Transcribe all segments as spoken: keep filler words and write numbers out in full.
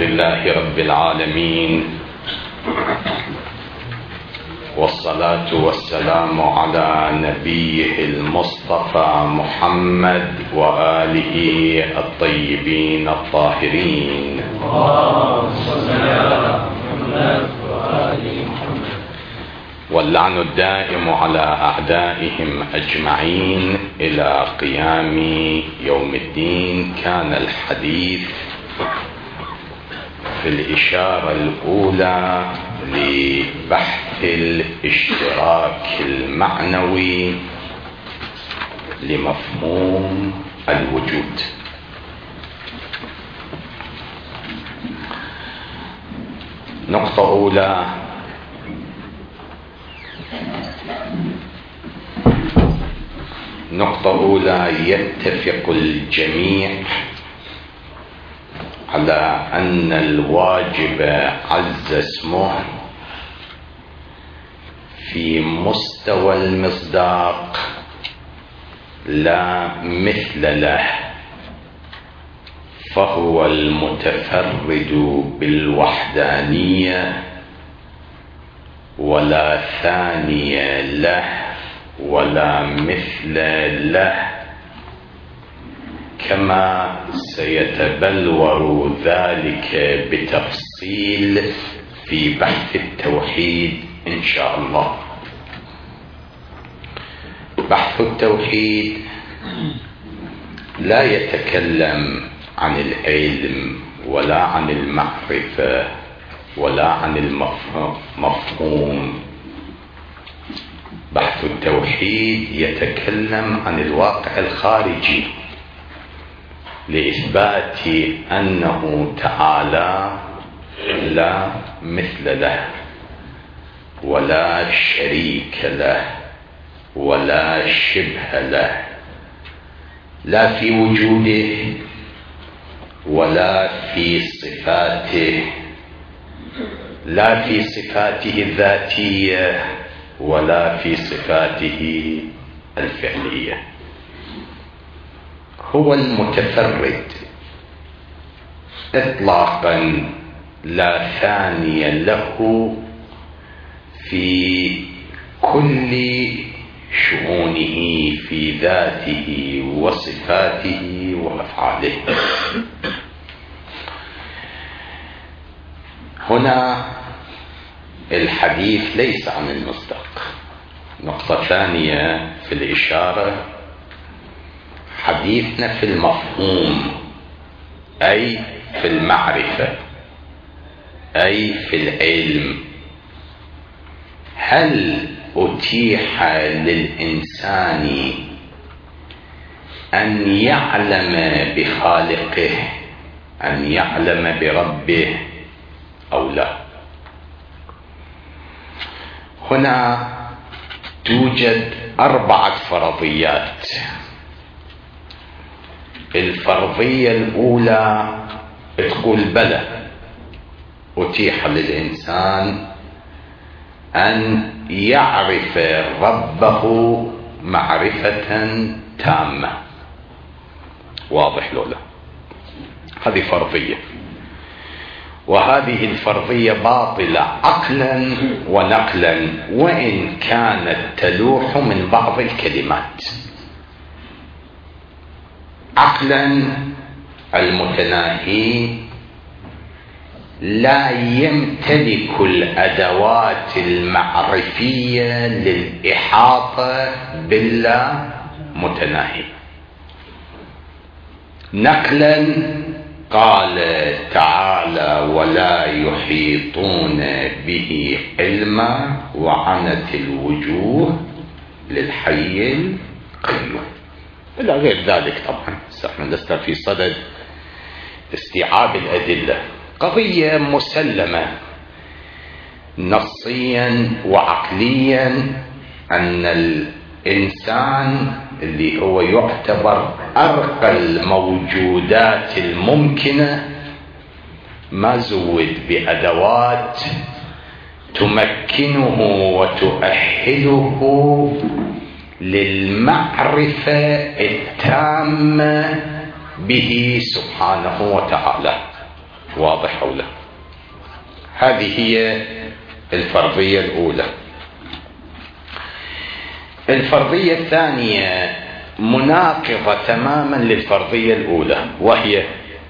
لله رب العالمين، والصلاة والسلام على نبيه المصطفى محمد وآله الطيبين الطاهرين. واللعن الدائم على أعدائهم أجمعين إلى قيام يوم الدين. كان الحديث في الإشارة الأولى لبحث الاشتراك المعنوي لمفهوم الوجود. نقطة أولى: نقطة أولى يتفق الجميع على أن الواجب عز اسمه في مستوى المصداق لا مثل له، فهو المتفرد بالوحدانية ولا ثاني له ولا مثل له، كما سيتبلور ذلك بتفصيل في بحث التوحيد إن شاء الله. بحث التوحيد لا يتكلم عن العلم ولا عن المعرفة ولا عن المفهوم. بحث التوحيد يتكلم عن الواقع الخارجي لإثبات أنه تعالى لا مثل له ولا شريك له ولا شبه له، لا في وجوده ولا في صفاته، لا في صفاته الذاتية ولا في صفاته الفعلية. هو المتفرد إطلاقا لا ثاني له في كل شؤونه، في ذاته وصفاته وأفعاله. هنا الحديث ليس عن المصداق. نقطة ثانية في الإشارة: حديثنا في المفهوم، أي في المعرفة، أي في العلم. هل أتيح للإنسان أن يعلم بخالقه، أن يعلم بربه أو لا؟ هنا توجد أربعة فرضيات. الفرضية الأولى تقول بلى، أتيح للإنسان أن يعرف ربه معرفة تامة. واضح لولا؟ هذه فرضية، وهذه الفرضية باطلة عقلا ونقلا، وإن كانت تلوح من بعض الكلمات. عقلا: المتناهي لا يمتلك الأدوات المعرفية للإحاطة بالله متناهي. نقلا: قال تعالى: ولا يحيطون به علما وعنت الوجوه للحي القيوم، إلى غير ذلك. طبعا نحن لسنا في صدد استيعاب الأدلة. قضية مسلمة نصيا وعقليا أن الإنسان اللي هو يعتبر أرقى الموجودات الممكنة ما زود بأدوات تمكنه وتؤهله للمعرفة التامة به سبحانه وتعالى. واضح أو لا؟ هذه هي الفرضية الأولى. الفرضية الثانية مناقضة تماما للفرضية الأولى، وهي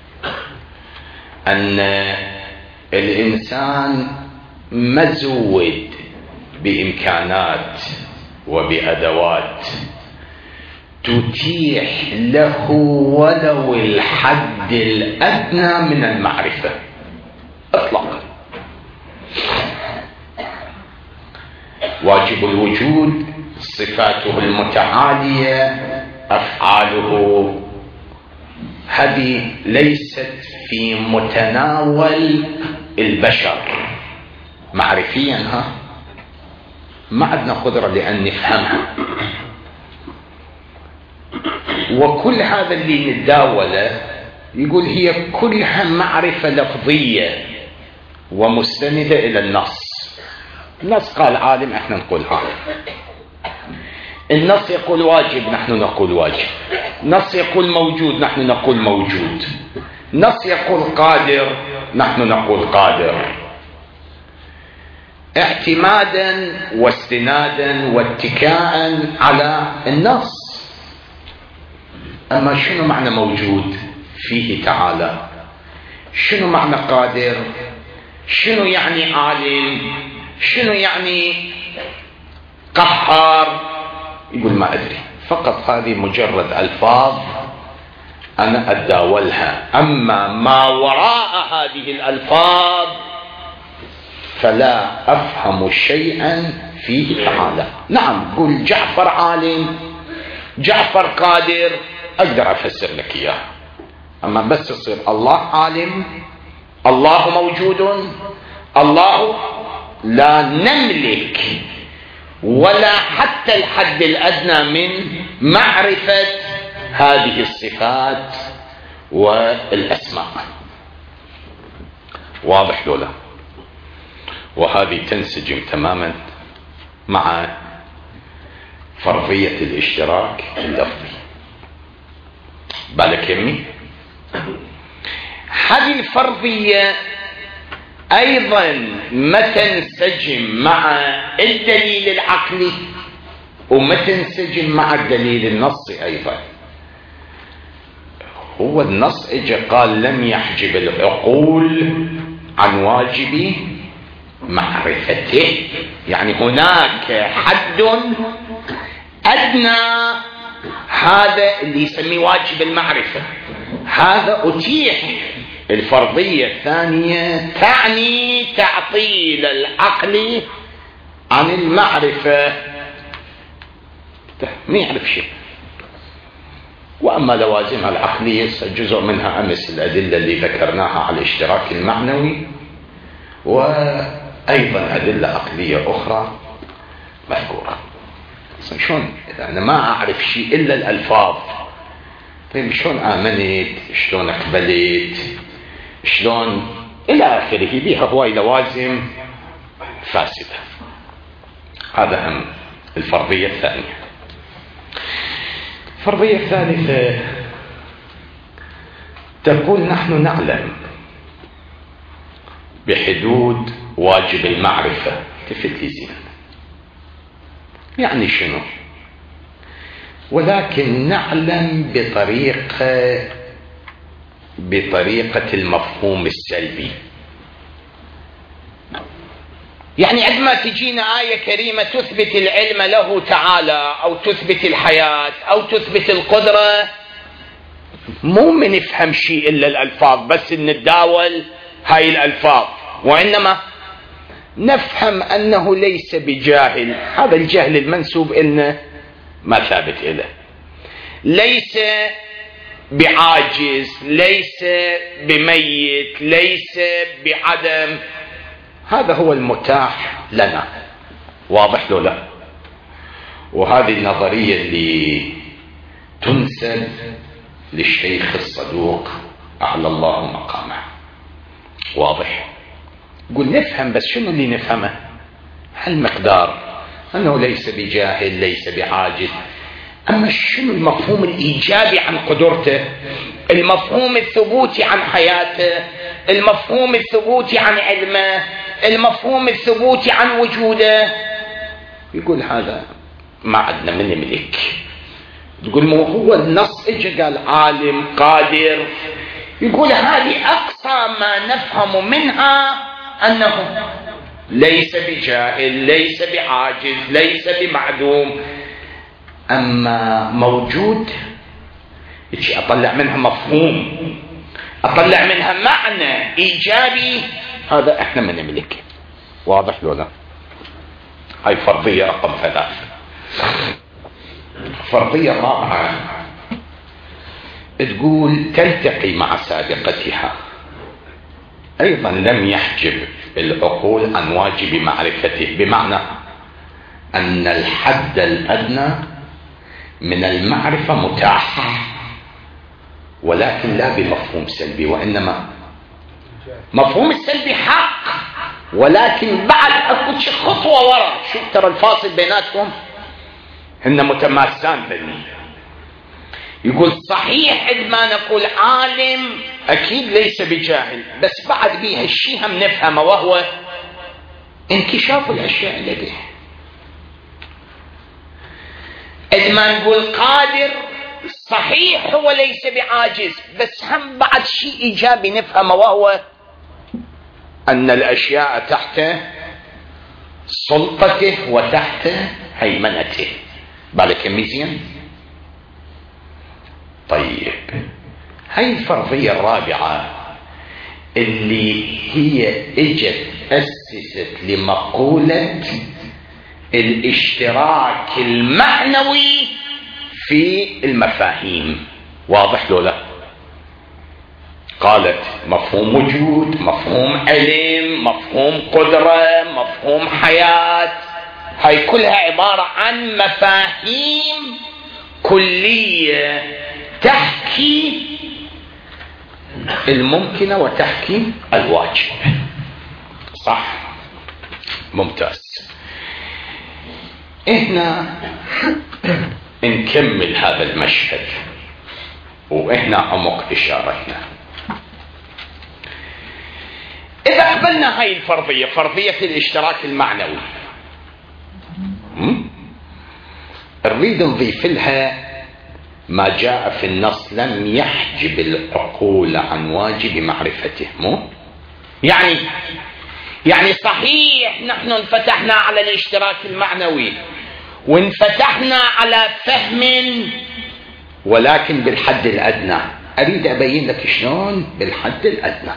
أن الإنسان مزود بإمكانات وبأدوات تتيح له ولو الحد الأدنى من المعرفة إطلاقا. واجب الوجود صفاته المتعالية أفعاله هذه ليست في متناول البشر معرفيا، ها ما عندنا قدرة لأن نفهمها، وكل هذا اللي نتداوله يقول هي كلها معرفة لفظية ومستندة إلى النص. النص قال عالم، احنا نقول عالم. النص يقول واجب، نحن نقول واجب. النص يقول موجود، نحن نقول موجود. النص يقول قادر، نحن نقول قادر، اعتمادا واستنادا واتكاء على النص. أما شنو معنى موجود فيه تعالى؟ شنو معنى قادر؟ شنو يعني عالم؟ شنو يعني قهار؟ يقول ما أدري، فقط هذه مجرد ألفاظ أنا أتداولها، أما ما وراء هذه الألفاظ فلا أفهم شيئا فيه تعالى. نعم قل جعفر عالم، جعفر قادر، أقدر أفسر لك إياه، أما بس يصير الله عالم، الله موجود، الله لا نملك ولا حتى الحد الأدنى من معرفة هذه الصفات والأسماء. واضح لولا؟ وهذه تنسجم تماما مع فرضية الاشتراك اللفظي. بالك يمي؟ هذه الفرضية أيضا ما تنسجم مع الدليل العقلي وما تنسجم مع الدليل النصي أيضا. هو النص اجى قال لم يحجب العقول عن واجب معرفته، يعني هناك حد أدنى، هذا اللي يسميه واجب المعرفة، هذا أتيح. الفرضية الثانية تعني تعطيل العقل عن المعرفة، ما يعرف شيء. وأما لوازمها العقلية جزء منها أمس الأدلة اللي ذكرناها على الاشتراك المعنوي، وأيضا أدلة عقلية أخرى مذكورة. شلون أنا ما أعرف شيء إلا الألفاظ؟ طيب شلون آمنت؟ شلون أقبلت؟ شلون إلى آخره؟ بها هواي لوازم فاسدة. هذا هم الفرضية الثانية. الفرضية الثالثة تقول نحن نعلم بحدود واجب المعرفة. تفت لي زين، يعني شنو؟ ولكن نعلم بطريقة بطريقة المفهوم السلبي. يعني عندما تجينا آية كريمة تثبت العلم له تعالى أو تثبت الحياة أو تثبت القدرة، مو من نفهم شيء إلا الألفاظ بس نتداول هاي الألفاظ، وإنما نفهم أنه ليس بجاهل. هذا الجهل المنسوب إلنا ما ثابت إله، ليس بعاجز، ليس بميت، ليس بعدم، هذا هو المتاح لنا. واضح له؟ لا. وهذه النظرية اللي تنسب للشيخ الصدوق أعلى الله مقامه. واضح؟ قل نفهم، بس شنو اللي نفهمه؟ هالمقدار أنه ليس بجاهل، ليس بعاجز، أما شنو المفهوم الإيجابي عن قدرته؟ المفهوم الثبوتي عن حياته، المفهوم الثبوتي عن علمه، المفهوم الثبوتي عن وجوده. يقول هذا ما عندنا من نملك. تقول مو هو النص اجى قال عالم قادر، يقول هذه اقصى ما نفهم منها انه ليس بجاهل، ليس بعاجز، ليس بمعدوم. اما موجود اطلع منها مفهوم، اطلع منها معنى ايجابي، هذا احنا ما نملكه. واضح لو لا؟ هاي فرضية رقم ثلاثة. فرضية رابعة تقول تلتقي مع سابقتها، ايضا لم يحجب العقول عن واجب معرفته، بمعنى ان الحد الادنى من المعرفة متاح، ولكن لا بمفهوم سلبي، وانما مفهوم السلبي حق، ولكن بعد اكو شي خطوة ورا. شوف ترى الفاصل بيناتهم هن متماسان بينهم. يقول صحيح عندما نقول عالم اكيد ليس بجاهل، بس بعد بيها الشيء هم نفهمه، وهو انكشاف الاشياء لديه. عندما نقول قادر صحيح هو ليس بعاجز، بس هم بعد شيء ايجابي نفهمه، وهو ان الاشياء تحت سلطته وتحت هيمنته. بالك مزيان؟ طيب هاي الفرضية الرابعة اللي هي اجت اسست لمقولة الاشتراك المعنوي في المفاهيم. واضح لو لا؟ قالت مفهوم وجود، مفهوم علم، مفهوم قدرة، مفهوم حياة، هاي كلها عبارة عن مفاهيم كلية تحكي الممكن وتحكي الواجب. صح؟ ممتاز. احنا نكمل هذا المشهد واحنا عمق اشارتنا. اذا قبلنا هاي الفرضية، فرضية الاشتراك المعنوي، نريد نضيف لها ما جاء في النص لم يحجب العقول عن واجب معرفته. مو يعني يعني صحيح نحن انفتحنا على الاشتراك المعنوي وانفتحنا على فهم، ولكن بالحد الادنى. اريد ابين لك شلون بالحد الادنى.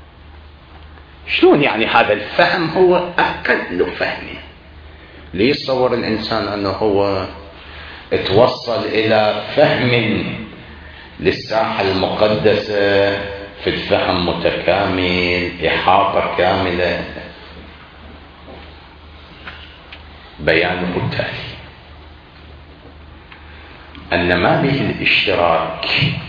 شلون يعني هذا الفهم هو اقل فهم؟ ليتصور الانسان انه هو توصل الى فهم للساحة المقدسة في الفهم متكامل، احاطة كاملة. بيانه التالي ان ما به الاشتراك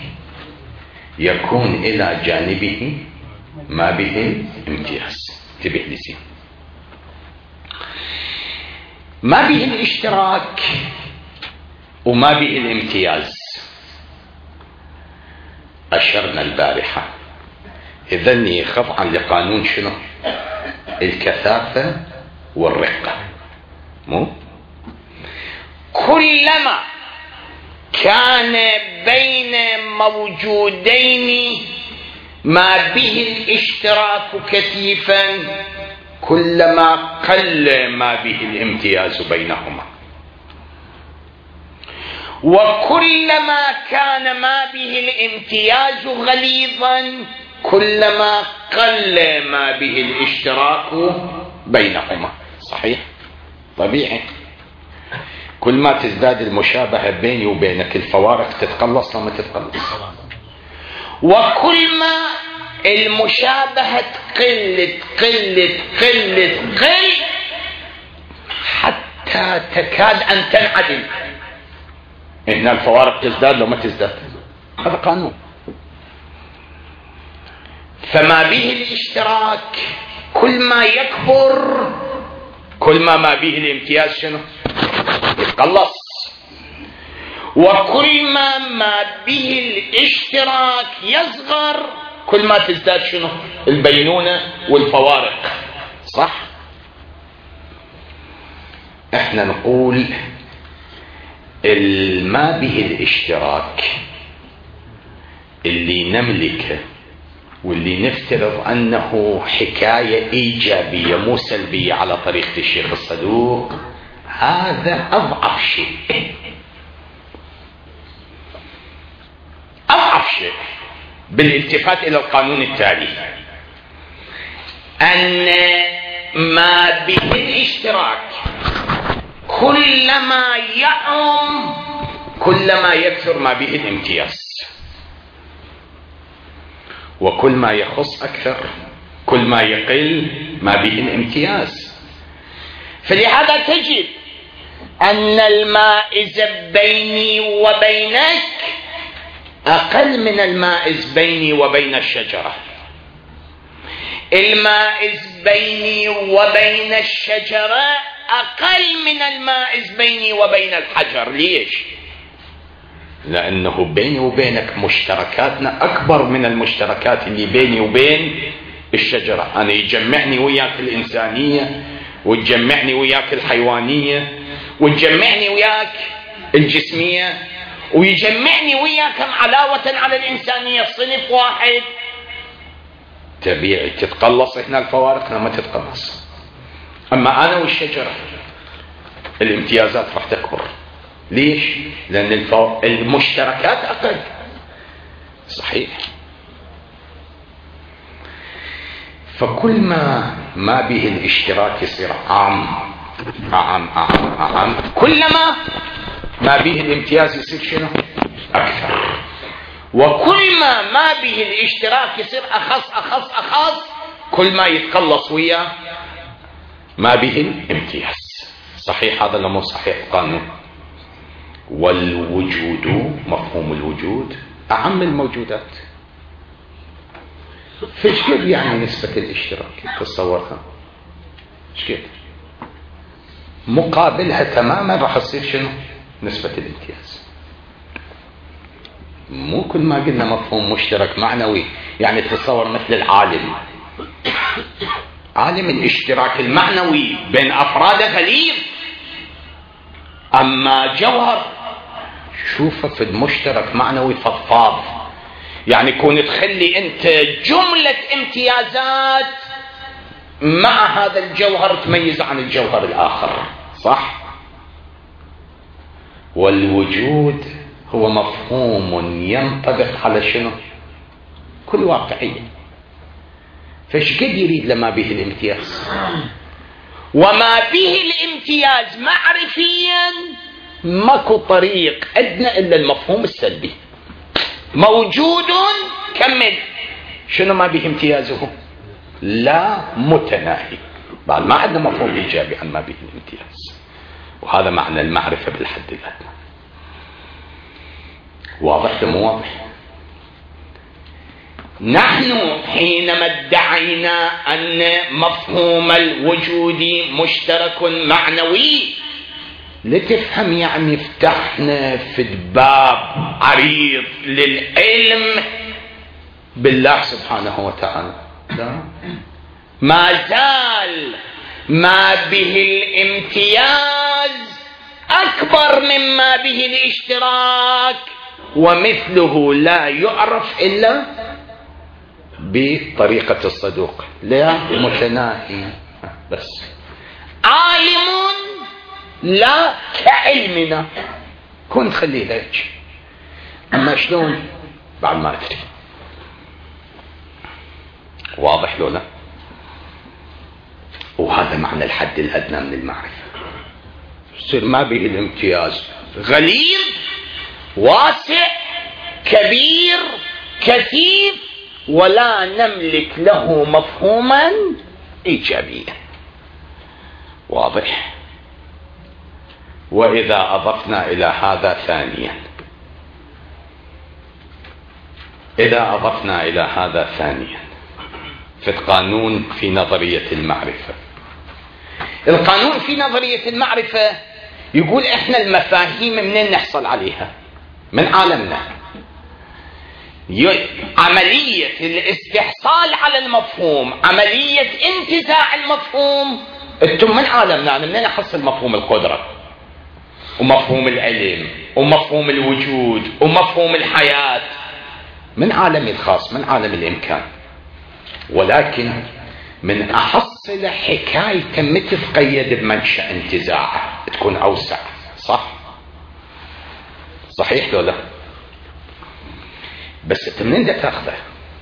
يكون الى جانبه ما به الامتياز. انتبه لي زين. ما به الاشتراك وما به الامتياز أشرنا البارحة إذن خضعا لقانون شنو؟ الكثافة والرقة. مو كلما كان بين موجودين ما به الاشتراك كثيفا كلما قل ما به الامتياز بينهما، وكلما كان ما به الامتياز غليظا كلما قل ما به الاشتراك بينهما. صحيح؟ طبيعي. كل ما تزداد المشابهة بيني وبينك الفوارق تتقلص لما تتقلص، وكل ما المشابهة تقل تقل تقل تقل حتى تكاد أن تنعدم. هنا الفوارق تزداد لو ما تزداد، هذا قانون. فما به الاشتراك كل ما يكبر كل ما ما به الامتياز شنو؟ يتقلص. وكل ما ما به الاشتراك يصغر كل ما تزداد شنو؟ البينونة والفوارق. صح؟ احنا نقول ما به الاشتراك اللي نملكه واللي نفترض أنه حكاية إيجابية مو سلبية على طريقة الشيخ الصدوق، هذا أضعف شيء. أضعف شيء بالالتفات إلى القانون التالي، أن ما به الاشتراك كلما يعم كلما يكثر ما به الامتياز، وكل ما يخص أكثر كل ما يقل ما به الامتياز. فلهذا تجد أن المائز بيني وبينك أقل من المائز بيني وبين الشجرة. المائز بيني وبين الشجرة أقل من المائز بيني وبين الحجر. ليش؟ لأنه بيني وبينك مشتركاتنا أكبر من المشتركات اللي بيني وبين الشجرة. أنا يجمعني وياك الإنسانية، وتجمعني وياك الحيوانية، وتجمعني وياك الجسمية، ويجمعني وياك علاوة على الإنسانية صنف واحد. طبيعي تتقلص هنا الفوارق ما تتقلص. أما أنا والشجرة الامتيازات راح تكبر. ليش؟ لأن المشتركات أقل. صحيح. فكل ما ما به الاشتراك يصير عام عام عام عام كلما ما به الامتياز يصير شنو؟ أكثر. وكل ما ما به الاشتراك يصير أخص أخص أخص كل ما يتقلص وياه ما به الامتياز. صحيح هذا لما صحيح القانون. والوجود، مفهوم الوجود أعم الموجودات. فايش كيف يعني نسبة الاشتراك تتصورها؟ ايش كيف؟ مقابلها تماما راح تصير شنو؟ نسبة الامتياز. مو كل ما قلنا مفهوم مشترك معنوي يعني تتصور مثل العالم. عالم الاشتراك المعنوي بين أفراده غليظ، أما جوهر شوفه في المشترك معنوي فضفاض. يعني كون تخلي أنت جملة امتيازات مع هذا الجوهر تميز عن الجوهر الآخر. صح؟ والوجود هو مفهوم ينطبق على شنو؟ كل واقعية. فايش قد يريد لما به الامتياز؟ وما به الامتياز معرفيا ماكو طريق أدنى إلا المفهوم السلبي. موجود كمل شنو ما به امتيازه؟ لا متناهي. بعد ما عندنا مفهوم إيجابي عن ما به الامتياز، وهذا معنى المعرفة بالحد الأدنى. واضح مو واضح؟ نحن حينما ادعينا أن مفهوم الوجود مشترك معنوي لتفهم يعني فتحنا في باب عريض للعلم بالله سبحانه وتعالى. لا. ما زال ما به الامتياز أكبر مما به الاشتراك، ومثله لا يعرف إلا بطريقة الصدوق. لا متناهي بس. عالم لا كعلمنا كن خليه هيك. أما شلون بعد ما أدري. واضح لو لا؟ وهذا معنى الحد الأدنى من المعرفة. يصير ما به الامتياز غليظ واسع كبير كثيف، ولا نملك له مفهوما إيجابيا. واضح؟ وإذا أضفنا إلى هذا ثانيا إذا أضفنا إلى هذا ثانيا في القانون في نظرية المعرفة. القانون في نظرية المعرفة يقول إحنا المفاهيم منين نحصل عليها؟ من عالمنا. عملية الاستحصال على المفهوم، عملية انتزاع المفهوم، انتم من عالمنا. أنا منين أحصل مفهوم القدرة ومفهوم العلم ومفهوم الوجود ومفهوم الحياة؟ من عالمي الخاص، من عالم الإمكان. ولكن من أحصل حكاية متى تقيد بمنشأ انتزاعه تكون أوسع. صح؟ صحيح ولا لا؟ بس انت منين بدك تاخذه؟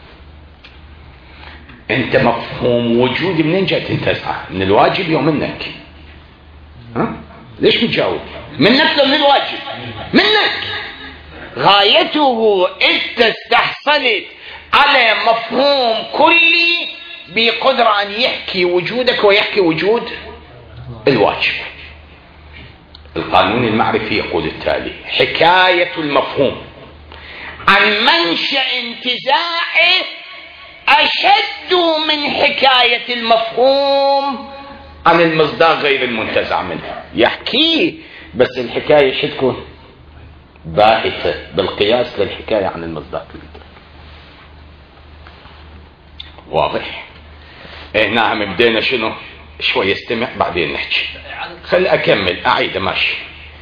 انت مفهوم وجودي منين جاي تنتزعه؟ من الواجب يوم منك؟ ها؟ ليش متجاوب؟ منك لو من الواجب؟ منك. غايته انت استحصلت على مفهوم كلي بقدرة ان يحكي وجودك ويحكي وجود الواجب. القانون المعرفي يقول التالي: حكاية المفهوم عن منشأ انتزاعه أشد من حكاية المفهوم عن المصداق غير المنتزع منه. يحكيه بس الحكاية شو تكون؟ باهتة بالقياس للحكاية عن المصداق. واضح؟ هنا هم بدينا شنو؟ شوي استمع بعدين نحكي. خل أكمل أعيد ماشي.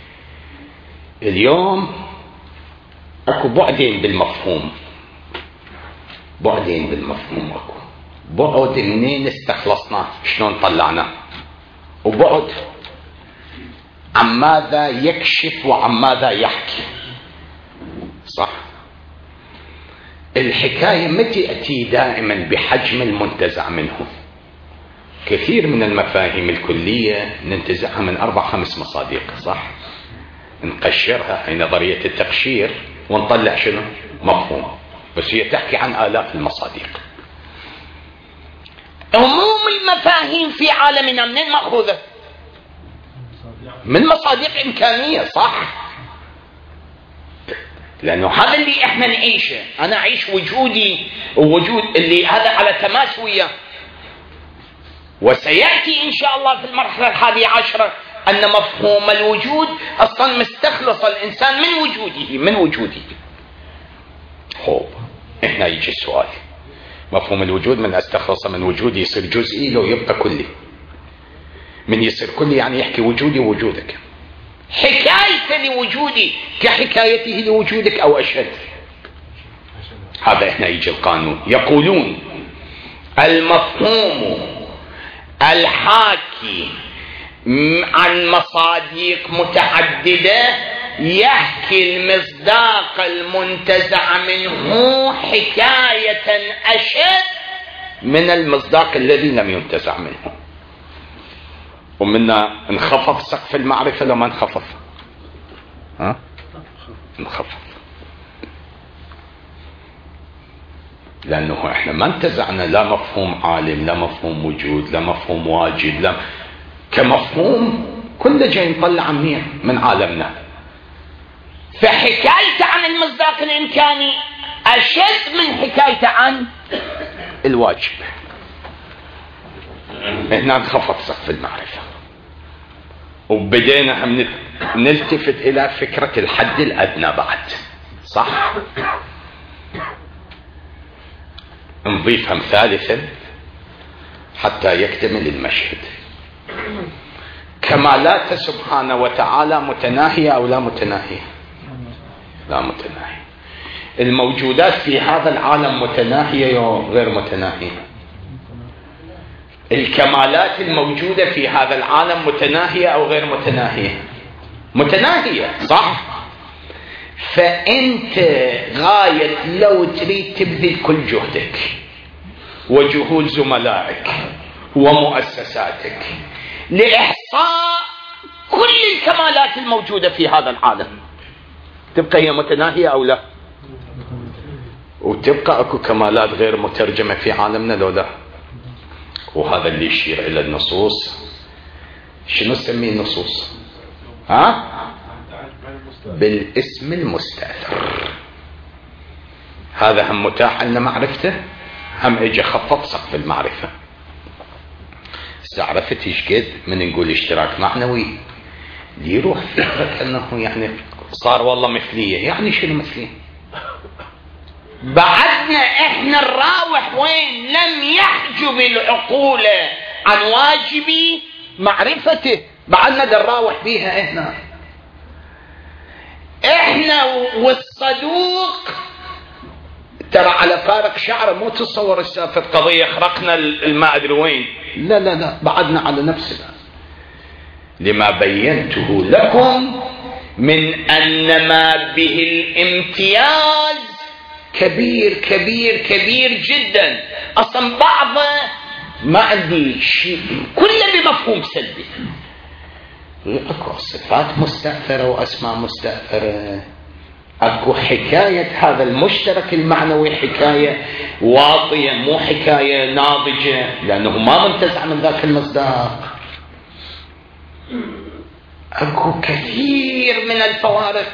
اليوم اكو بعدين بالمفهوم، بعدين بالمفهوم اكو بعد منين استخلصناه، شلون طلعناه، وبعد عن ماذا يكشف وعن ماذا يحكي. صح؟ الحكاية ما تأتي دائما بحجم المنتزع منه. كثير من المفاهيم الكلية ننتزعها من أربع خمس مصادق. صح؟ نقشرها، هي نظرية التقشير، ونطلع شنو؟ مفهوم. بس هي تحكي عن آلاف المصادق. عموم المفاهيم في عالمنا منين مأخوذة؟ من مصادق إمكانية. صح؟ لأنه هذا اللي احنا نعيشه. أنا أعيش وجودي ووجود اللي هذا على تماس وياه. وسيأتي إن شاء الله في المرحلة الحادية عشرة أن مفهوم الوجود أصلا مستخلص الإنسان من وجوده، من وجوده. خوب هنا يجي السؤال: مفهوم الوجود من استخلص من وجودي يصير جزئي لو يبقى كلي؟ من يصير كلي يعني يحكي وجودي ووجودك. حكاية لوجودي كحكايته لوجودك أو أشد. هذا هنا يجي القانون. يقولون المفهوم الحاكي عن مصادق متعددة يحكي المصداق المنتزع منه حكاية أشد من المصداق الذي لم ينتزع منه. ومنا انخفض سقف المعرفة لما انخفض؟ ها؟ انخفض. لأنه احنا ما انتزعنا لا مفهوم عالم، لا مفهوم وجود، لا مفهوم واجد، لا كمفهوم كله جاي نطلع منين؟ من عالمنا. فحكايته عن المصداق الإمكاني أشد من حكايته عن الواجب. هنا انخفض سقف المعرفة، وبدينا هم نلتفت إلى فكرة الحد الأدنى بعد. صح؟ نضيفها ثالثا حتى يكتمل المشهد. كمالاته سبحانه وتعالى متناهية أو لا متناهية؟ لا متناهية. الموجودات في هذا العالم متناهية أو غير متناهية؟ الكمالات الموجودة في هذا العالم متناهية أو غير متناهية؟ متناهية. صح؟ فأنت غاية لو تريد تبذل كل جهدك وجهود زملائك ومؤسساتك لإحصاء كل الكمالات الموجودة في هذا العالم، تبقى هي متناهية أو لا؟ وتبقى أكو كمالات غير مترجمة في عالمنا لو لا؟ وهذا اللي يشير إلى النصوص. شنو نسميه النصوص؟ ها؟ بالاسم المستأثر. هذا هم متاح لنا معرفته، هم اجى خفض سقف المعرفة. استعرفت ايش قد من نقول اشتراك معنوي ليروح فكرة انه يعني صار والله مثلية. يعني شنو مثلية؟ بعدنا احنا الراوح وين؟ لم يحجب العقول عن واجب معرفته، بعدنا الراوح بيها احنا احنا والصدوق. ترى على فارق شعره، مو تصور السالفة قضية خرقنا الماء ادري وين، لا لا لا، بعدنا على نفسنا. لما بينته لكم من أن ما به الامتياز كبير كبير كبير جدا. أصلا بعض ما عندي شيء كله بمفهوم سلبي. أكو صفات مستأثرة وأسماء مستأثرة، أكو حكاية هذا المشترك المعنوي حكاية واطية مو حكاية ناضجة، لأنه ما منتزع من ذاك المصداق. أكو كثير من الفوارق،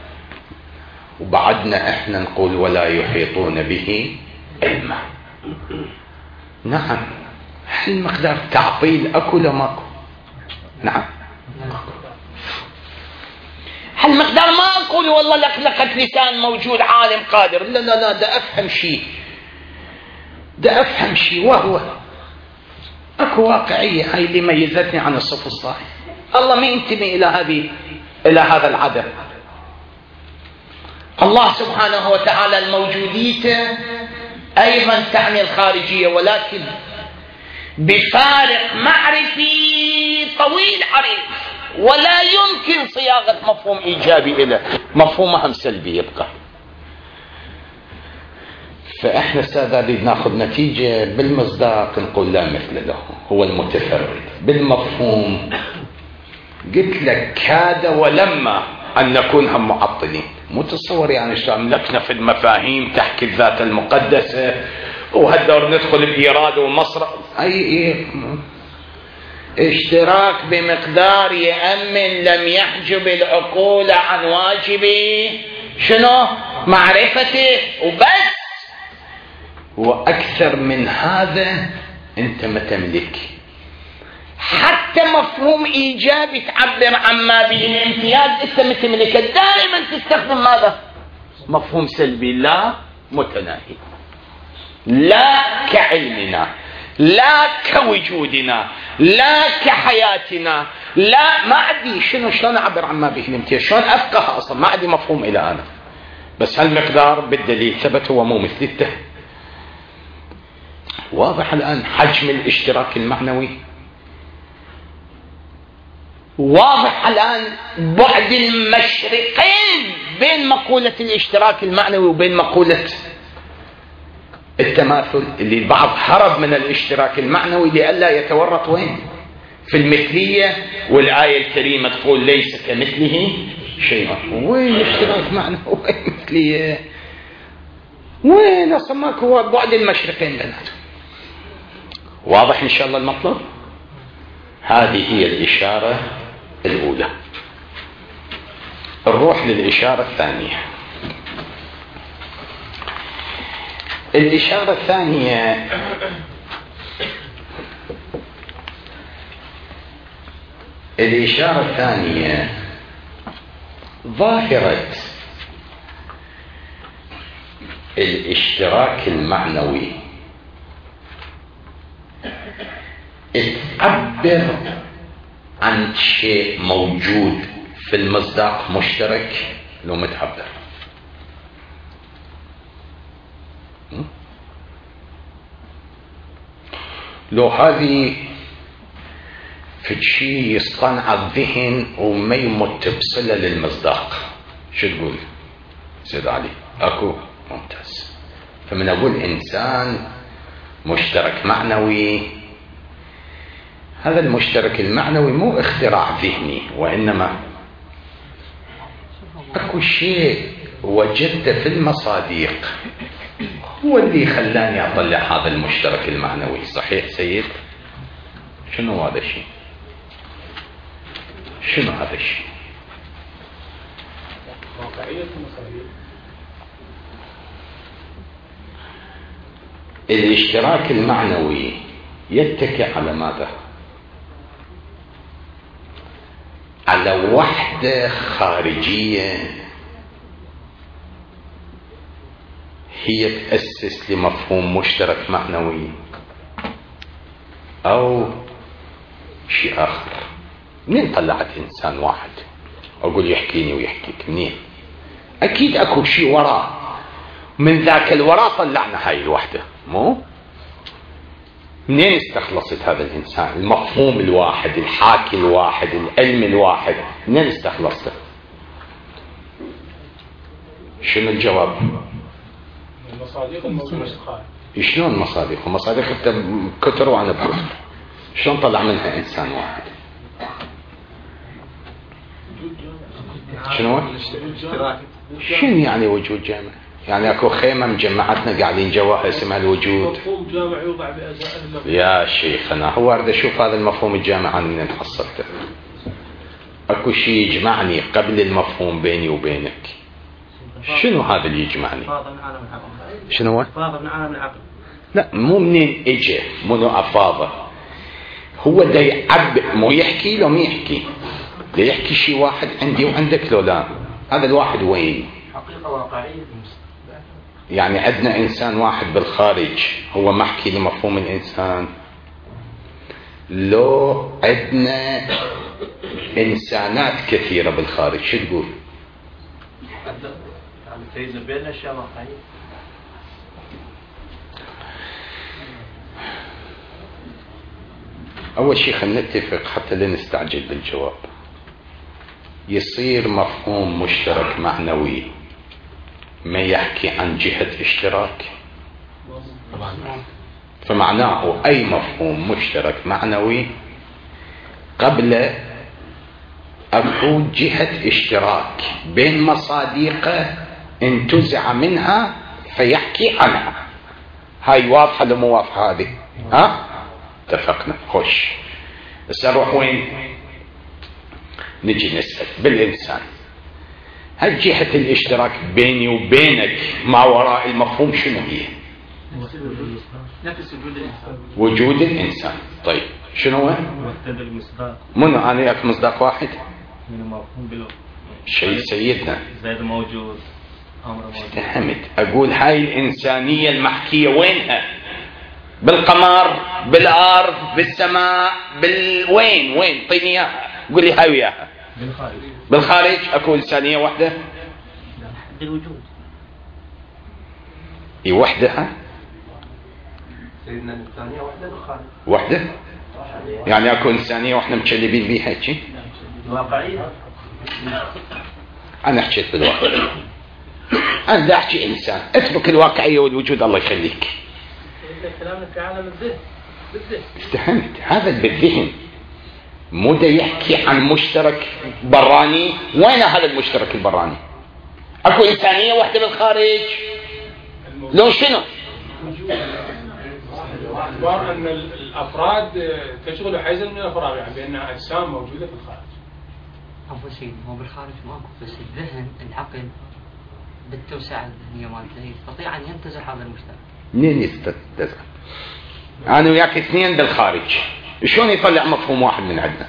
وبعدنا إحنا نقول ولا يحيطون به علما. نعم، هل مقدار تعطيل أكو لما ماكو؟ نعم. هل مقدار ما أقول والله لقلقة لسان موجود عالم قادر، لا لا لا، ده أفهم شيء، ده أفهم شيء، وهو أكو واقعية هاي اللي ميزتني عن الصف الصالح. الله ما ينتمي إلى هذه إلى هذا العدم. الله سبحانه وتعالى الموجودية أيضا تعني الخارجية، ولكن بفارق معرفي طويل عريض، ولا يمكن صياغة مفهوم إيجابي إلى مفهومهم سلبي يبقى. فإحنا استاذ ناخذ نتيجة بالمصداق نقول لا مثل له، هو المتفرد. بالمفهوم قلت لك كاد ولما أن نكون هم معطلين. متصور يعني شلون لكنا في المفاهيم تحكي الذات المقدسة، وهالدور ندخل بإيراد ومصر أي إيه اشتراك بمقدار يأمن لم يحجب العقول عن واجب شنو معرفته وبس. وأكثر من هذا أنت ما تملك. حتى مفهوم إيجابي تعبر عما به الامتياز أنت ما تملكه، دائما تستخدم ماذا؟ مفهوم سلبي لا متناهي، لا كعلمنا، لا كوجودنا، لا كحياتنا، لا ما عندي شنو شلون أعبر عما به الامتياز، شلون أفقه أصلا ما عندي مفهوم إلى أنا. بس هالمقدار بالدليل ثبت هو مو مثلته. واضح الآن حجم الاشتراك المعنوي، واضح الآن بعد المشرقين بين مقولة الاشتراك المعنوي وبين مقولة التماثل، اللي البعض هرب من الاشتراك المعنوي لئلا يتورط وين؟ في المثلية. والآية الكريمة تقول ليس كمثله شيء. وين اشتراك معنوي وين مثلية؟ وين أصلا ماكو بعد المشرقين بيناتهم. واضح إن شاء الله المطلب؟ هذه هي الإشارة الأولى. نروح للإشارة الثانية. الإشارة الثانية الإشارة الثانية ظاهرة الاشتراك المعنوي تعبر عن شيء موجود في المصداق مشترك لو متعبر. لو هذه في شيء يصطنع الذهن وما يمت بصلة للمصداق، شو تقول سيد علي؟ اكو ممتاز. فمن اقول انسان مشترك معنوي، هذا المشترك المعنوي مو اختراع ذهني، وإنما أكو شيء وجدته في المصاديق هو اللي خلاني أطلع هذا المشترك المعنوي. صحيح سيد؟ شنو هذا الشيء؟ شنو هذا الشيء؟ واقعية المصاديق. الاشتراك المعنوي يتكئ على ماذا؟ على وحدة خارجية هي تأسس لمفهوم مشترك معنوي أو شيء آخر. منين طلعت إنسان واحد أقول يحكيني ويحكيك؟ منين؟ أكيد أكو شيء وراء، من ذاك الوراء طلعنا هاي الوحدة. مو منين استخلصت هذا الإنسان المفهوم الواحد، الحاكي الواحد، العلم الواحد؟ منين استخلصته؟ شنو الجواب؟ المصادق الموجودة في الخارج. شلون مصادق؟ مصادق انت كتر وانا بكتر، شلون طلع منها انسان واحد؟ شنو؟ شنو يعني وجود جامع؟ يعني اكو خيمه مجمعتنا قاعدين جواها اسمها الوجود. مفهوم جامع يوضع بأزاء. يا شيخ انا هو اريد اشوف هذا المفهوم الجامع انا منين حصلته؟ اكو شيء يجمعني قبل المفهوم بيني وبينك. شنو هذا اللي يجمعني؟ شنو هو؟ فاضة من عالم العقل. لا مو منين اجى، منو افاضه؟ هو دا يعبئ، مو يحكي لو ما يحكي، دا يحكي شيء واحد عندي وعندك لو لا. هذا الواحد وين؟ حقيقة واقعية. يعني عندنا انسان واحد بالخارج هو محكي لمفهوم الانسان، لو عندنا انسانات كثيرة بالخارج شو تقول؟ يعني سيدنا بين اشياء واقعية. أول شيء خلينا نتفق حتى لا نستعجل بالجواب. يصير مفهوم مشترك معنوي ما يحكي عن جهة اشتراك؟ فمعناه أي مفهوم مشترك معنوي قبل أكو جهة اشتراك بين مصادقه انتزع منها فيحكي عنها. هاي واضحة لو مو واضحة هذه؟ ها؟ اتفقنا. خوش بس نروح وين؟ نجي نسأل بالإنسان. هل جهة الاشتراك بيني وبينك ما وراء المفهوم شنو هي؟ نفس وجود الإنسان. وجود الإنسان. طيب شنو هو؟ مقتضى المصداق. منو أنا وياك مصداق واحد؟ من المفهوم بلو. شيء سيدنا. زائد موجود. أمر موجود. استحمت أقول هاي الإنسانية المحكية وينها؟ بالقمر، بالأرض، بالسماء، بالوين؟ وين؟ طيني إياها، قول لي هاي وياها. بالخارج. بالخارج أكو إنسانية وحدة؟ بالوجود. هي وحدة؟ سيدنا الإنسانية وحدة بالخارج. وحدة؟ يعني أكو إنسانية وإحنا متشلبين بيها هيك؟ واقعية. أنا حكيت بالواقعية. أنا دا أحكي إنسان، اترك الواقعية والوجود الله يخليك. كلامنا في عالم الذهن. بالذهن. استحمت هذا بالذهن، مو دا يحكي عن مشترك براني. وين هذا المشترك البراني؟ أكو إنسانية وحدة بالخارج؟ لو شنو؟ باعتبار أن الأفراد تشغل حيزا من الأفراد، يعني بأنها أجسام موجودة في الخارج. أول شيء هو بالخارج ماكو، بس الذهن العقل بالتوسعة الذهنية مالته يستطيع أن ينتزع هذا المشترك. منين يستنتزع؟ أنا وياك اثنين بالخارج، شلون يطلع مفهوم واحد من عندنا؟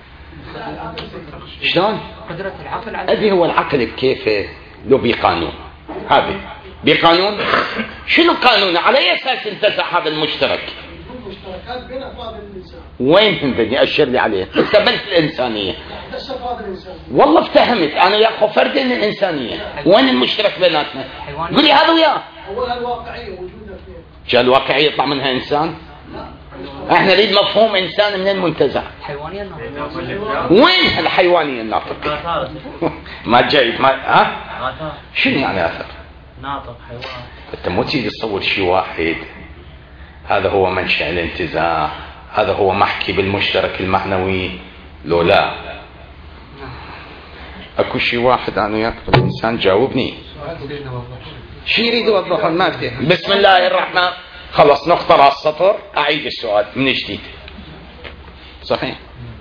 شلون؟ قدرة العقل على هذه هو العقل بكيفه لو بقانون. هذه بقانون. شنو قانون؟ على أي أساس انتزع هذا المشترك؟ مشتركات بين أفراد الإنسان. وين هندني أشر لي عليه؟ استقبلت الإنسانية. بس أفراد الإنسان. والله افتهمت أنا يا فرد الإنسانية. وين المشترك بيناتنا؟ قل لي هذا وياه. أولها الواقعية وجودها فيها. جاء الواقعية يطلع منها إنسان؟ احنا نريد مفهوم إنسان من المنتزع. حيوانية الناطقة. وين الحيوانية الناطقة؟ ما جاي ما ها؟ شنو يعني أثر؟ ناطق حيوان. أنت مو تيجي تصور شيء واحد. هذا هو منشأ الانتزاع، هذا هو محكي بالمشترك المعنوي. لو لا اكو شيء واحد انا وياك بالانسان. جاوبني شي يريد يوضح المادة. بسم الله الرحمن. خلص نقطة راس السطر. اعيد السؤال من جديد. صحيح.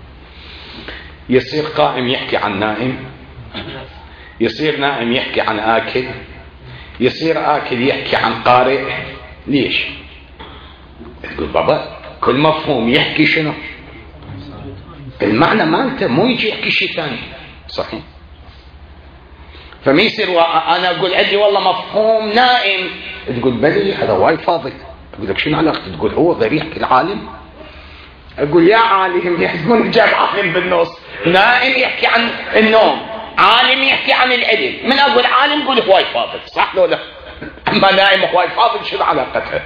يصير قائم يحكي عن نائم، يصير نائم يحكي عن آكل، يصير آكل يحكي عن قارئ. ليش؟ تقول بابا كل مفهوم يحكي شنو؟ المعنى مالته مو يجي يحكي شيء ثاني. صحيح. فما يصير انا اقول عندي والله مفهوم نائم، تقول بلي هذا وايد فاضل. اقول لك شنو علاقته؟ تقول هو غير يحكي العالم. اقول يا عالم يحسبون جاب عالم بالنص، نائم يحكي عن النوم، عالم يحكي عن العلم. من اقول عالم قول هواي فاضل، صح لو لا؟ اما نائم هواي فاضل شنو علاقتها؟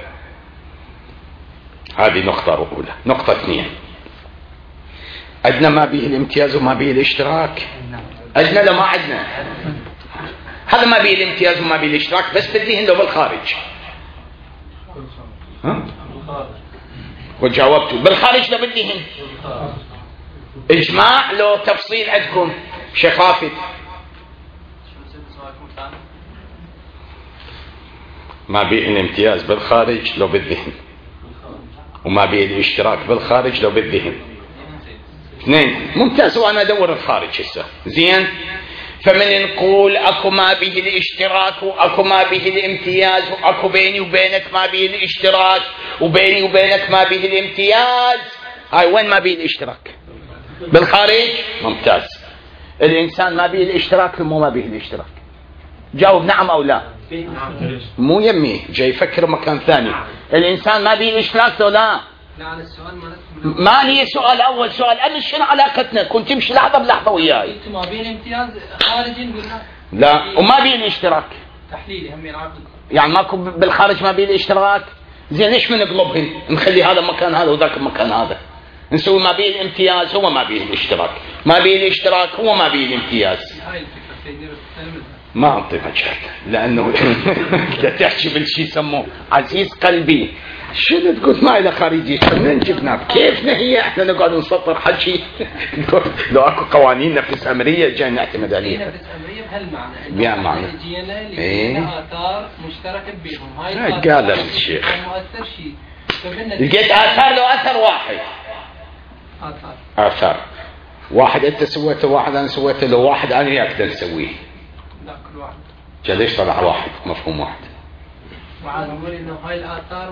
هذه نقطة أولى. نقطة اثنين، عندنا ما به الامتياز وما به الاشتراك. عندنا لو ما عندنا هذا ما به الامتياز وما به الاشتراك بس بالذهن لو بالخارج. ها؟ وجاوبتوا بالخارج لو بالذهن. اجماع لو تفصيل عندكم شيخ رافد؟ ما به الامتياز بالخارج لو بالذهن، وما به الاشتراك بالخارج لو بالذهن. اثنين. ممتاز. وانا ادور الخارج هسه. زين. فمن نقول اكو ما به الاشتراك واكو ما به الامتياز، واكو بيني وبينك ما به الاشتراك وبيني وبينك ما به الامتياز، هاي وين ما به الاشتراك؟ بالخارج. ممتاز. الانسان ما به الاشتراك مو ما به الاشتراك؟ جاوب نعم او لا. مو يمي جاي يفكر مكان ثاني. الانسان ما به الاشتراك لو لا؟ لا السؤال ما هي سؤال اول سؤال امس شنو علاقتنا؟ كنت تمشي لحظه بلحظه وياي. انتم ما بين امتياز خارجي قلنا لا وما بين الاشتراك تحليلي هم ينعقد يعني ماكو بالخارج ما بين الاشتراك. زين ليش من نقلبهن نخلي هذا مكان هذا وذاك مكان هذا؟ نسوي ما بين الامتياز هو ما بين الاشتراك، ما بين الاشتراك هو ما بين الامتياز. هاي الفكره سيدي ما أعطي مجال لأنه تحكي بالشي يسموه عزيز قلبي. شنو تقول ما إلى خارجي؟ منين جبناه؟ كيفنا هي احنا نقعد نسطر حكي؟ لو اكو قوانين نفس أمرية جاي نعتمد عليها. نفس أمرية بهالمعنى. بهالمعنى. جينا اللي إيه؟ آثار مشتركة بينهم. هاي قال الشيخ. مؤثر شيء. لقيت آثار لو أثر واحد. آثار. آثار. واحد أنت سويته واحد أنا سويته لو واحد أنا وياك نسويه. لا كل واحد. جا ليش طلع واحد مفهوم واحد؟ وعاد نقول إنه هاي الآثار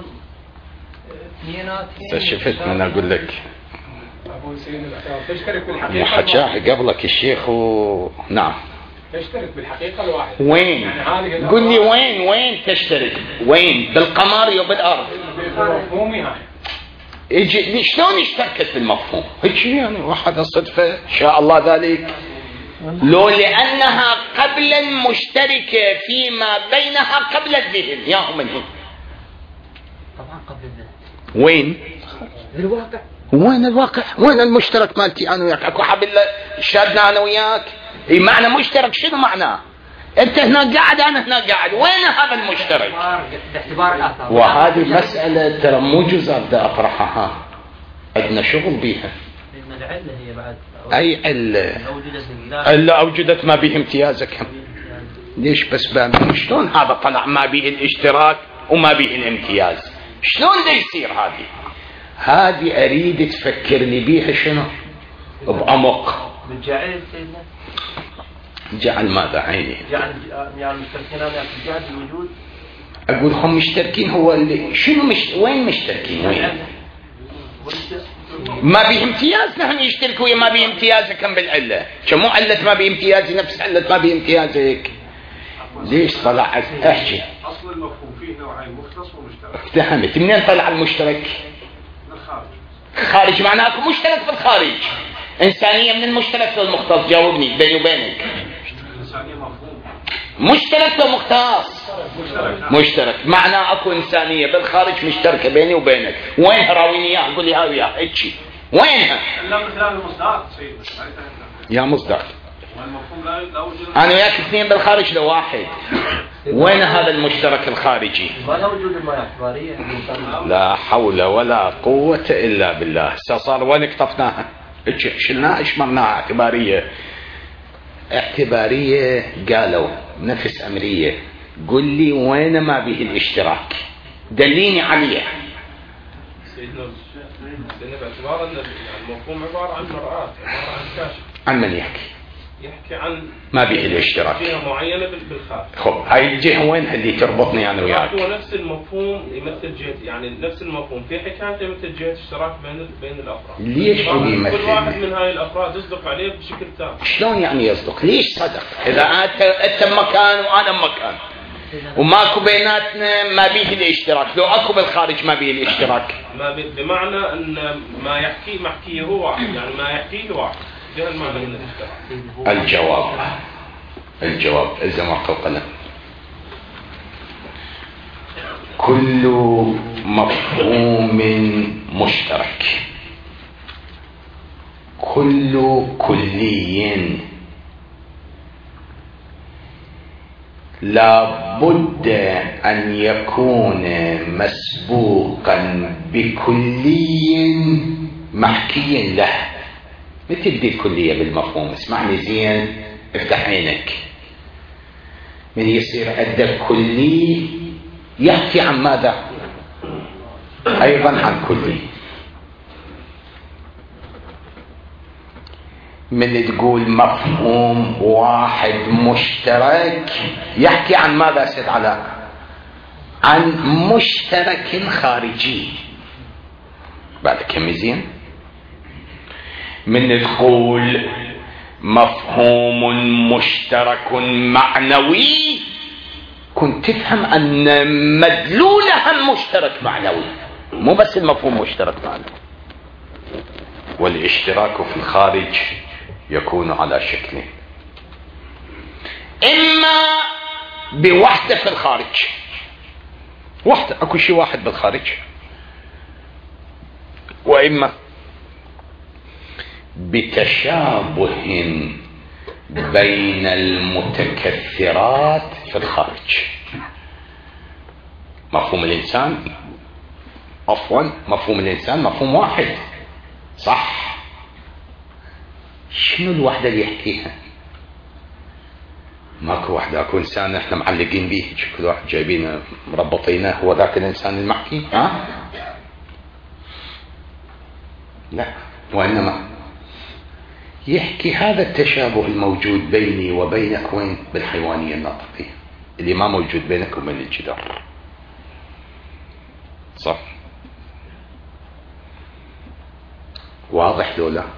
اثنينات. شفت من أقول لك. أبو سين تشترك بالحقيقة. مو حكاه قبلك الشيخ و نعم. تشترك بالحقيقة الواحد. وين؟ يعني قل لي وين وين تشترك؟ وين؟ بالقمر أو بالأرض؟ مفهومي هاي. يجي شلون اشتركت بالمفهوم؟ هيك يعني واحد الصدفة شاء الله ذلك. لو لأنها قبلا مشتركة فيما بينها قبل الذهن. ياهم من هنا طبعا قبل الذهن. وين؟ الواقع. وين الواقع؟ وين المشترك مالتي أنا وياك؟ أكو حبل شادنا أنا وياك. إيه معنى مشترك شنو معناه؟ أنت هنا قاعد أنا هنا قاعد، وين هذا المشترك؟ باعتبار الآثار. وهذه مسألة ترى مو جزء بدي أطرحها، عندنا شغل بيها. العلة هي بعد. أي علة؟ إلا أوجدت ما به امتيازك. ليش بس بامن شلون هذا طلع ما به الاشتراك وما به الامتياز؟ شلون ده يصير هذه؟ هذه أريد تفكر لي بيها شنو؟ بعمق. بالجعل سيدنا. جعل ماذا عيني؟ جعل يعني مشتركين يعني الجعل الوجود. أقول هم مشتركين هو اللي شنو مش وين مشتركين وين؟ ما به امتياز نحن يشتركوا ويا ما به امتيازك كم بالعلة؟ شو علة ما به امتيازي نفس علة ما به امتيازك؟ ليش طلعت احكي؟ اصل المفهوم فيه نوعين مختص ومشترك. افتهمت. منين طلع المشترك؟ من الخارج. خارج معناه مشترك في الخارج. إنسانية من المشترك والمختص. جاوبني بيني وبينك. الإنسانية مفهوم. مشترك ومختص. مشترك. مشترك معناه اكو إنسانية بالخارج مشتركة بيني وبينك. وينها راويني اياها؟ قول لي هاي وياها هيك وينها؟ إلا من خلال المصداق سيدنا. يا مصدق. والمفهوم لا لا وجود. أنا وياك اثنين بالخارج لو واحد. وين هذا المشترك الخارجي؟ ما له وجود الماء اعتبارية. لا حول ولا قوة إلا بالله. صار وين اكتفناها؟ شلناها اشمرناها اعتبارية. اعتبارية قالوا نفس أمرية. قل لي وين ما به الاشتراك؟ دليني عليه. سيدنا باعتبار أن المفهوم عبارة عن مرآة، عبارة عن كاشف. عن من يحكي؟ يحكي عن ما به الاشتراك جهة معينة بالخارج. خب هاي الجهة وين اللي تربطني أنا وياك؟ هو نفس المفهوم يمثل جهة، يعني نفس المفهوم في حكاية يمثل جهة اشتراك بين بين الأفراد. ليش هو يمثل؟ كل واحد من هاي الأفراد يصدق عليه بشكل تام. شلون يعني يصدق؟ ليش صدق؟ إذا أنت أنت بمكان وأنا بمكان وماكو بيناتنا ما به الاشتراك، لو اكو بالخارج ما به الاشتراك. ما بمعنى ان ما يحكي محكيه هو واحد، يعني ما يحكيه واحد. ده المعنى من الاشتراك. الجواب الجواب الزم القلم. كل مفهوم مشترك، كل كلي لا بد أن يكون مسبوقا بكلي محكي له. مثل دي الكلية بالمفهوم، اسمعني زين، افتح عينك. من يصير عندك كلي يحكي عن ماذا؟ أيضا عن كلي. من تقول مفهوم واحد مشترك يحكي عن ماذا سيد علاء؟ عن مشترك خارجي. بعد كم زين؟ من تقول مفهوم مشترك معنوي كنت تفهم أن مدلولها مشترك معنوي، مو بس المفهوم مشترك معنوي. والاشتراك في الخارج يكون على شكلين: إما بوحدة في الخارج، وحدة أكو شيء واحد بالخارج، وإما بتشابه بين المتكثرات في الخارج. مفهوم الإنسان عفوا مفهوم الإنسان مفهوم واحد صح؟ شنو الوحدة اللي يحكيها؟ ماكو وحدة، اكو انسان احنا معلقين به، كل واحد جايبينه مربطينه، هو ذاك الانسان المحكي؟ ها؟ لا، وانما يحكي هذا التشابه الموجود بيني وبينك وين؟ بالحيوانية الناطقية اللي ما موجود بينك وبين الجدار. صح؟ واضح لو لا؟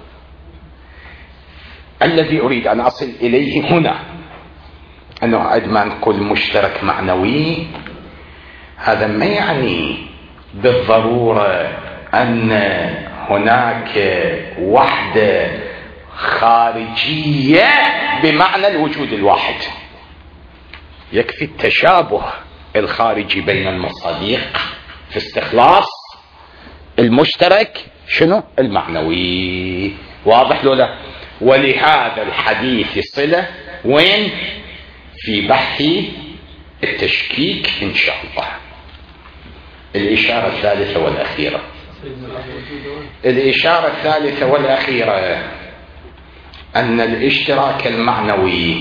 الذي أريد أن أصل إليه هنا أنه عندما نقول مشترك معنوي، هذا ما يعني بالضرورة أن هناك وحدة خارجية بمعنى الوجود الواحد. يكفي التشابه الخارجي بين المصادق في استخلاص المشترك شنو؟ المعنوي. واضح لو لا؟ ولهذا الحديث صلة وين؟ في بحث التشكيك إن شاء الله. الإشارة الثالثة والأخيرة الإشارة الثالثة والأخيرة أن الاشتراك المعنوي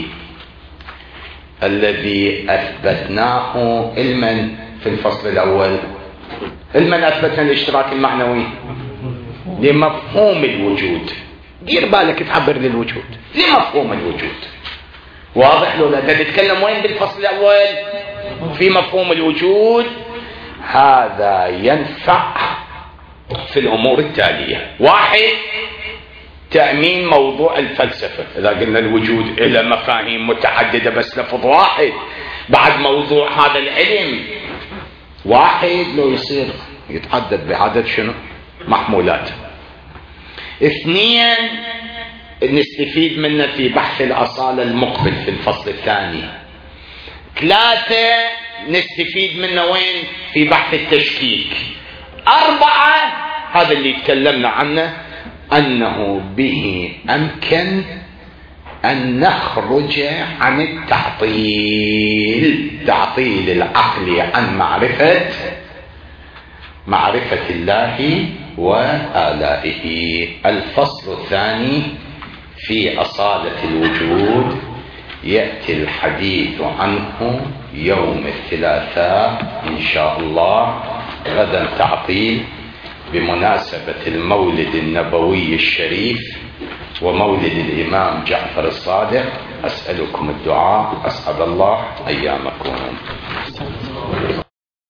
الذي أثبتناه علما في الفصل الأول، علما أثبتنا الاشتراك المعنوي لمفهوم الوجود. دير بالك تعبر للوجود لمفهوم الوجود. واضح لو لا؟ تتكلم وين بالفصل الأول؟ في مفهوم الوجود. هذا ينفع في الأمور التالية: واحد، تأمين موضوع الفلسفة. إذا قلنا الوجود إلى مفاهيم متعددة بس لفظ واحد، بعد موضوع هذا العلم واحد لو يصير يتعدد بعدد شنو؟ محمولات. اثنين، نستفيد منه في بحث الأصالة المقبل في الفصل الثاني. ثلاثة، نستفيد منه وين؟ في بحث التشكيك. أربعة، هذا اللي تكلمنا عنه، أنه به أمكن أن نخرج عن التعطيل، تعطيل العقل عن معرفة معرفة الله وآلائه. الفصل الثاني في أصالة الوجود يأتي الحديث عنه يوم الثلاثاء إن شاء الله. غدا تعطيل بمناسبة المولد النبوي الشريف ومولد الإمام جعفر الصادق. أسألكم الدعاء، أسعد الله أيامكم.